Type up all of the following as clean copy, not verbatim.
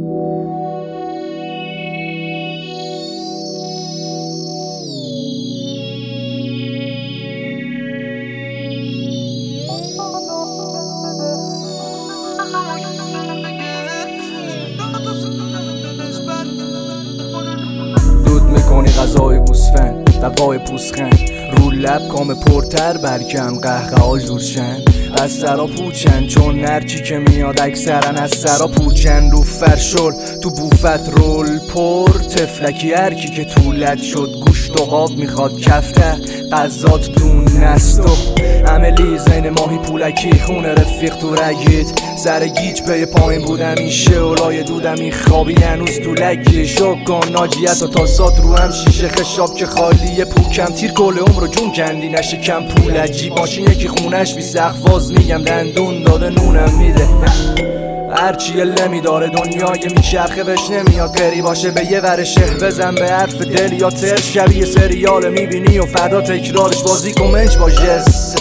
دود میکنی غذای گوسفند دقای پوسخند رو لب کام پرتر برکم قهقه جورشن از سرا پوچن چون نرچی که میاد اکثرن از سرا پوچن رو فرشل تو بوفت رول پر تفلکی هرکی که طولت شد گوشت و قاب میخواد کفته قضات دون نستو عملی زین ماهی پولکی خونه رفیق تو رگید سر گیج پی پایین بودم این شعلای دودم این خوابی هنوز تو لگی شکن ناجیت و تاسات رو هم شیشه خشاب که خالیه پوکم تیر کل عمر جون کندی نشه کم پول عجیب ماشین یکی خونش بی سخواز میگم دندون داده نونم میده هرچی لمی داره دنیای میچرخه بهش نمیاد گری باشه به یه ورشه بزن به حرف دل یا تر شبیه سریال میبینی و فردا تکرارش بازی کن منج با جس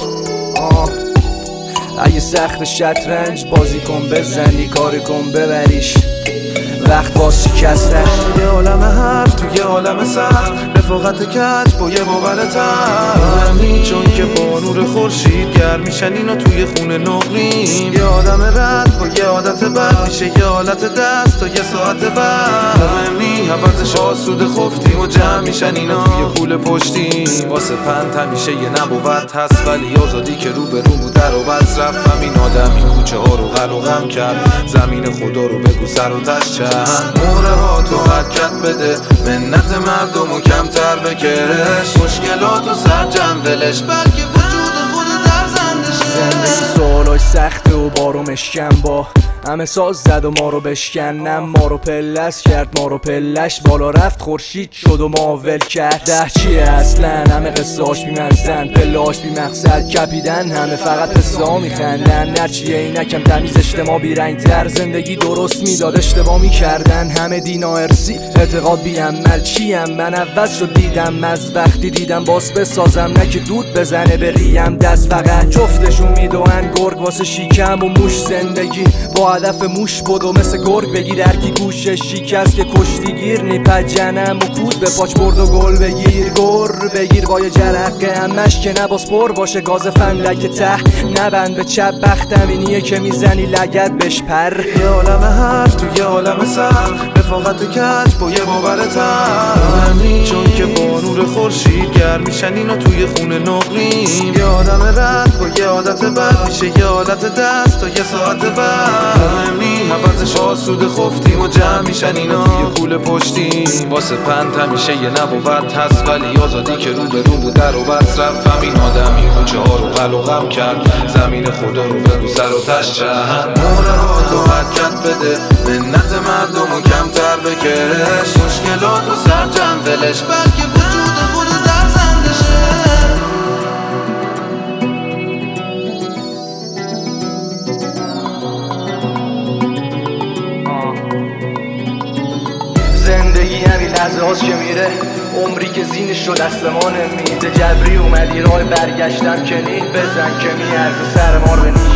اگه سخت شطرنج بازی کن بزنی کاری کن ببریش وقت باز شکسته یه عالم حرف تو یه عالم سخت رفاقت کج با یه باورتم همین چون که با نور خورشید گرم میشن اینا توی خونه نقلیم یه آدم رد با یه عادت بد میشه یه حالت دست تا یه ساعت بعد مهمی حوضش آسوده خفتیم و جمع میشن اینا توی پول پشتیم واسه پند همیشه یه نبوت هست ولی آزادی که رو به رو بود در و بس رفت همین آدم این کوچه ها رو غل و غم کرد زمین خدا رو بگو سر و تش چند موره ها تو حرکت بده منت مردم و کمتر بکش مشکلات و سر جمع ولش بلکه وجود خود در زنده شه زندگی سوالای سخته و بارو مشکن با همه ساز زد و ما رو بشکنم ما رو پلس کرد ما رو پلش بالا رفت خورشید شد و ما ول کرد ده چیه اصلا همه قصاش بیمزن پلاش بی مقصد کپیدن همه فقط قصه میخندن نرچیه اینکم تمیز اجتماع بیرنگ تر زندگی درست میداد اشتباه میکردن همه دینا ارسی اعتقاد بی عمل چیم من عوض شد دیدم از وقتی دیدم باز بسازم نه که دود بزنه به ریم دست فقط جفتشون میدوان گرگ واسه شیکم و موش زندگی با هدف موش بدو مثل گرگ بگیر هرکی گوشه شکست که کشتیگیر نیپد جنم و کود به پاچ برد و گل بگیر گر بگیر با یه جرقه همش که نباس پر باشه گاز فندک ته نبند به چپ بختم اینیه که میزنی لگت بش پر یه عالم حرف تو یه عالم سخت رفاقت کج با یه باورتم همین چون که با نور خورشید گرم میشن اینا توی خونه نقلیم یه آدم رد با یه عادت بد میشه یه حالت دست تا یه ساعت بعد مهمی حوضش آسوده خفتیم و جمع میشن اینا یه پول پشتیم واسه پند همیشه یه نبوت هست ولی آزادی که رو به رو بود در و بس رفت همین آدم این کوچه ها رو غل و غم کرد زمین خدا رو بگو سر و تش چند موره ها تو حرکت بده منت مردم و کمتر بکش مشکلات و سر جمع ولش بلکه وجود خود در زنده شه زندگی همین لحظه هاست که میره عمری که زینش رو دست ما نمیده جبری اومدی راه برگشتم که نید بزن که میارزه سر ما رو